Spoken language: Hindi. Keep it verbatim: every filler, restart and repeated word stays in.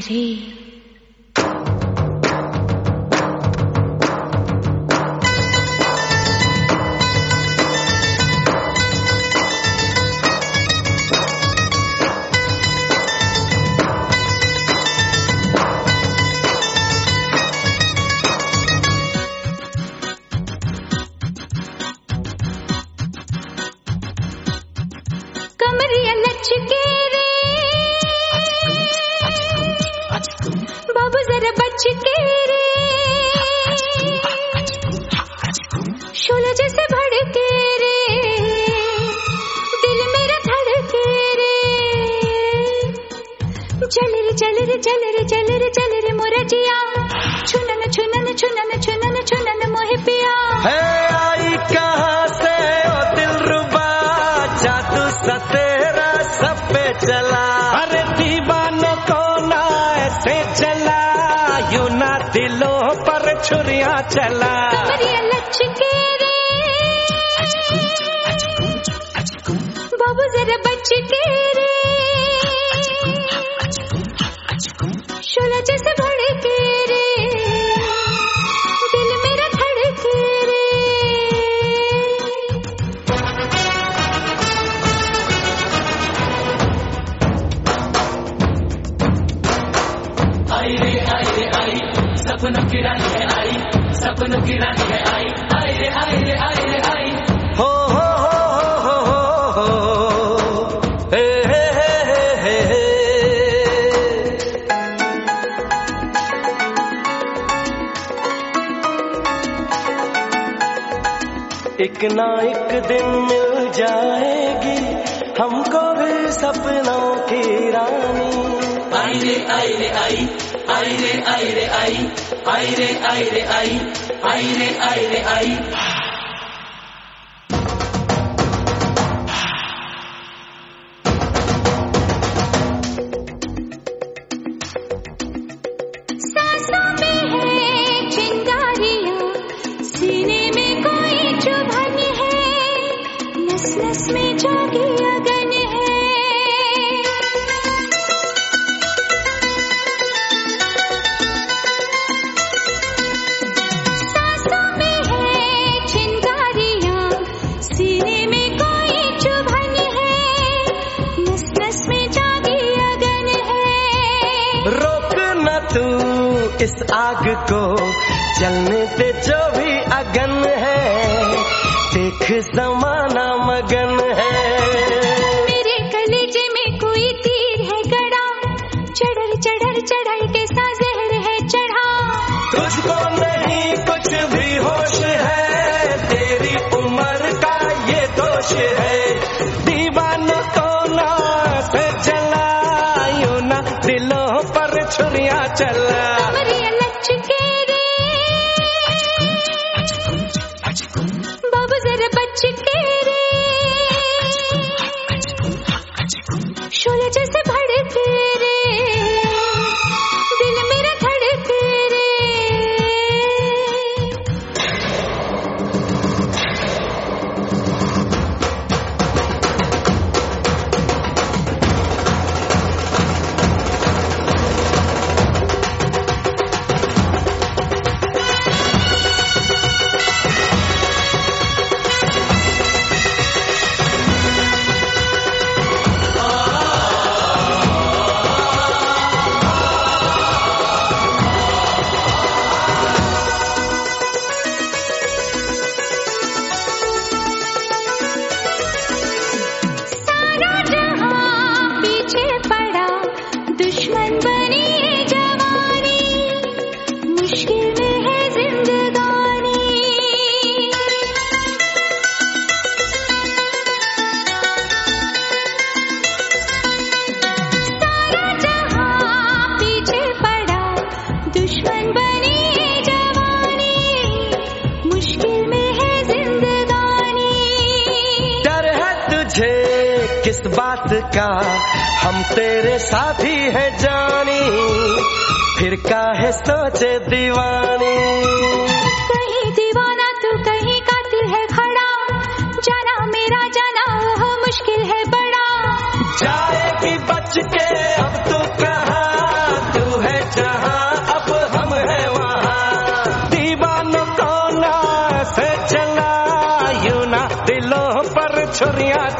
से। कमरिया लचके रे बाबू जरा बच के रे, शोला जैसे भड़के रे दिल मेरा धड़के रे। चल रे चल रे चल रे चल रे चल रे मोरा जिया, छुनन छुनन छुनन छुनन छुनन मोहे पिया। है आई कहाँ से ओ दिलरुबा, जादू सा तेरा सब पे चला। अरे दीवानों को ना ऐसे चला, यूं ना दिलों पर छुरियां चला। कमरिया लचके रे बाबू जरा बच के रे, शोला जैसे भड़के रे दिल मेरा धड़के रे। आई रे आई रे आई, सपनों की रानी है आई, सपनों की रानी है आई। आई रे आई रे आई रे आई, हो हो हो हो हो हो, हे हे हे हे हे। एक ना एक दिन मिल जाएगी हमको भी सपनों की रानी। आई रे आई रे आई, आई रे आई रे आई, आई रे आई रे आई, आई रे आई रे आई। सांसों में है चिंगारियां, सीने में कोई चुभन है, नस नस में जागी अगन है। सांसों में है चिंगारियां, सीने में कोई चुभन है, नस नस में जागी अगन है। रोक न तू इस आग को, जलने दे जो भी अगन है, देख जमाना मगन है। मेरे कलेजे में कोई तीर है गड़ा, चढ़र चढ़र चढ़ाई के सा जहर है चढ़ा। तुझको नहीं कुछ भी होश है, तेरी उम्र का ये दोष है। दीवानों को ना से जला, यूं ना दिलों पर छुरियां चला। कमरिया लचके रे बाबू जरा बच के रे, शोला जैसे भड़के रे दिल मेरा धड़के रे। सारा जहां पीछे पड़ा, दुश्मन बनी है जवानी, मुश्किल में है जिंदगानी। सारा जहां पीछे पड़ा, दुश्मन बनी है जवानी, मुश्किल में है जिंदगानी। डर है तुझे किस बात का, हम तेरे साथी हैं जानी, फिर काहे सोचे दीवानी। कहीं दीवाना तू कहीं कातिल है खड़ा, जाना मेरा जाना वो मुश्किल है बड़ा। जाएगी बच के अब तू कहाँ, तू है छोरियां